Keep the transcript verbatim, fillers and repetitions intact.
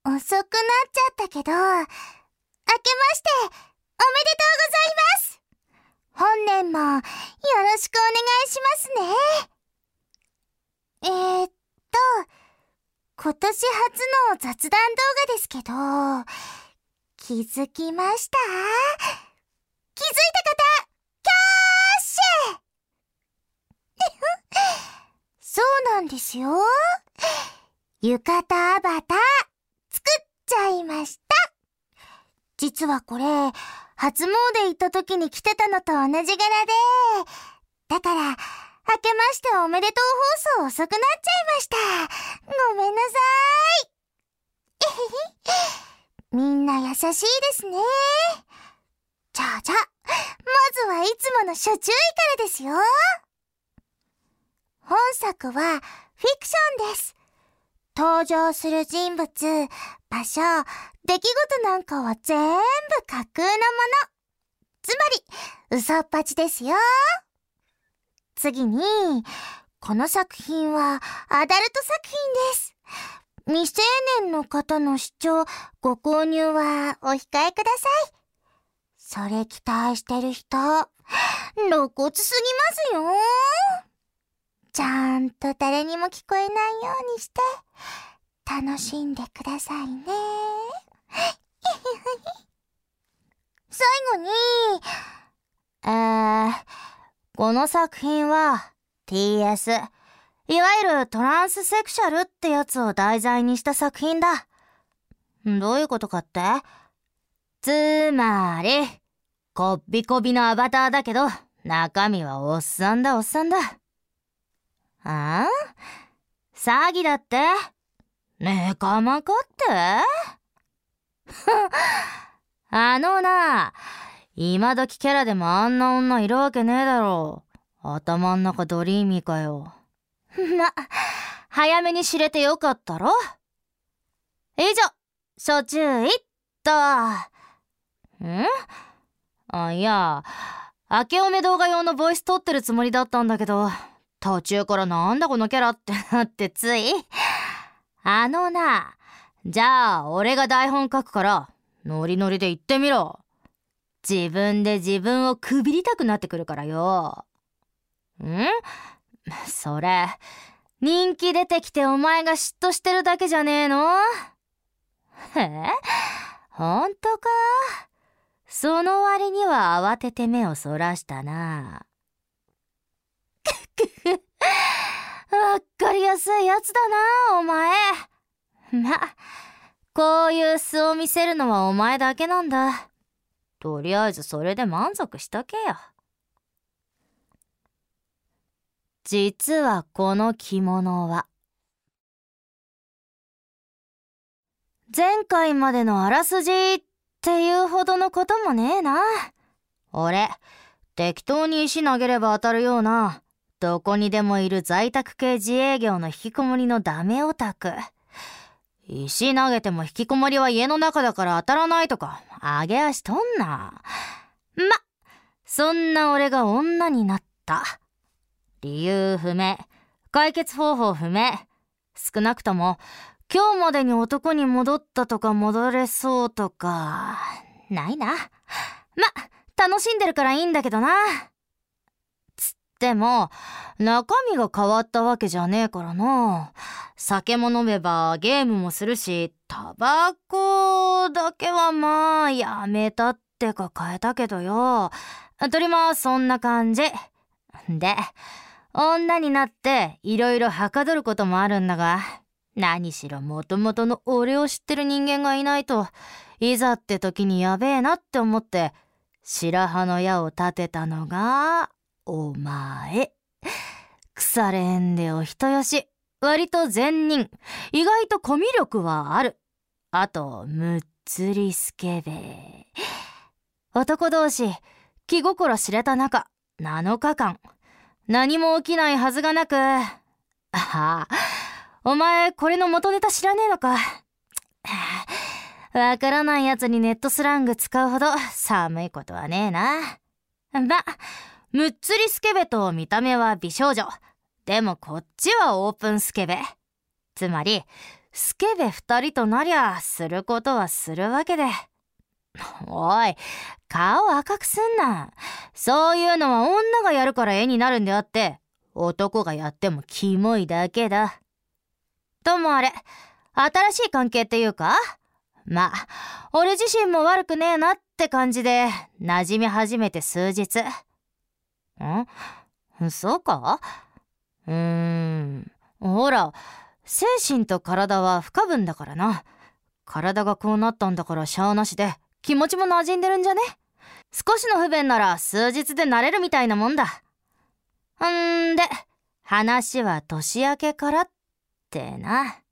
遅くなっちゃったけど、明けましておめでとうございます。本年もよろしくお願いしますね。えーっと、今年初の雑談動画ですけど、気づきました？気づいた方、キャーッシュそうなんですよ。浴衣アバター作っちゃいました。実はこれ、初詣行った時に着てたのと同じ柄で、だから、明けましておめでとう放送遅くなっちゃいました。ごめんなさい。みんな優しいですね。じゃあじゃあ、まずはいつもの初注意からですよ。本作はフィクションです。登場する人物、場所、出来事なんかは全部架空のもの。つまり、嘘っぱちですよ。次に、この作品はアダルト作品です。未成年の方の視聴、ご購入はお控えください。それ期待してる人、露骨すぎますよ。ちゃんと誰にも聞こえないようにして、楽しんでくださいね。最後に、えー、この作品は ティーエス、いわゆるトランスセクシャルってやつを題材にした作品だ。どういうことかって？つまり、こっぴこびのアバターだけど、中身はおっさんだおっさんだ。ああ？詐欺だって？ねかまかってあのな、今時キャラでもあんな女いるわけねえだろ。頭ん中ドリーミーかよ。ま、早めに知れてよかったろ。以上、初注意っと。ん？あ、いや、明けおめ動画用のボイス撮ってるつもりだったんだけど、途中からなんだこのキャラってなってつい。あのな、じゃあ俺が台本書くから、ノリノリで言ってみろ。自分で自分をくびりたくなってくるからよ。ん？それ、人気出てきてお前が嫉妬してるだけじゃねえの？え？ほんとか？その割には慌てて目をそらしたな。わっかりやすいやつだな、お前。ま、こういう素を見せるのはお前だけなんだ。とりあえずそれで満足しとけよ。実はこの着物は、前回までのあらすじっていうほどのこともねえな。俺、適当に石投げれば当たるような、どこにでもいる在宅系自営業の引きこもりのダメオタク。石投げても引きこもりは家の中だから当たらないとか、あげ足とんな。ま、そんな俺が女になった。理由不明、解決方法不明。少なくとも、今日までに男に戻ったとか戻れそうとか、ないな。ま、楽しんでるからいいんだけどな。つっても、中身が変わったわけじゃねえからな。酒も飲めばゲームもするし、タバコだけはまあやめたってか変えたけどよ。とりまあそんな感じ。で、女になっていろいろはかどることもあるんだが、何しろもともとの俺を知ってる人間がいないと、いざって時にやべえなって思って、白羽の矢を立てたのが、お前。腐れんでお人よし。割と善人。意外とコミュ力はある。あと、むっつりスケベ。男同士、気心知れた仲、なのかかん。何も起きないはずがなく、ああ、お前これの元ネタ知らねえのか。わからないやつにネットスラング使うほど寒いことはねえな。ま、むっつりスケベと見た目は美少女。でもこっちはオープンスケベ。つまり、 スケベ二人となりゃすることはするわけで。おい、顔赤くすんな。そういうのは女がやるから絵になるんであって、男がやってもキモいだけだ。ともあれ、新しい関係っていうか、まあ、俺自身も悪くねえなって感じで馴染み始めて数日。ん？そうか？うーん、ほら、精神と体は不可分だからな。体がこうなったんだからしゃあなしで、気持ちも馴染んでるんじゃね？少しの不便なら数日で慣れるみたいなもんだ。んで、話は年明けからってな。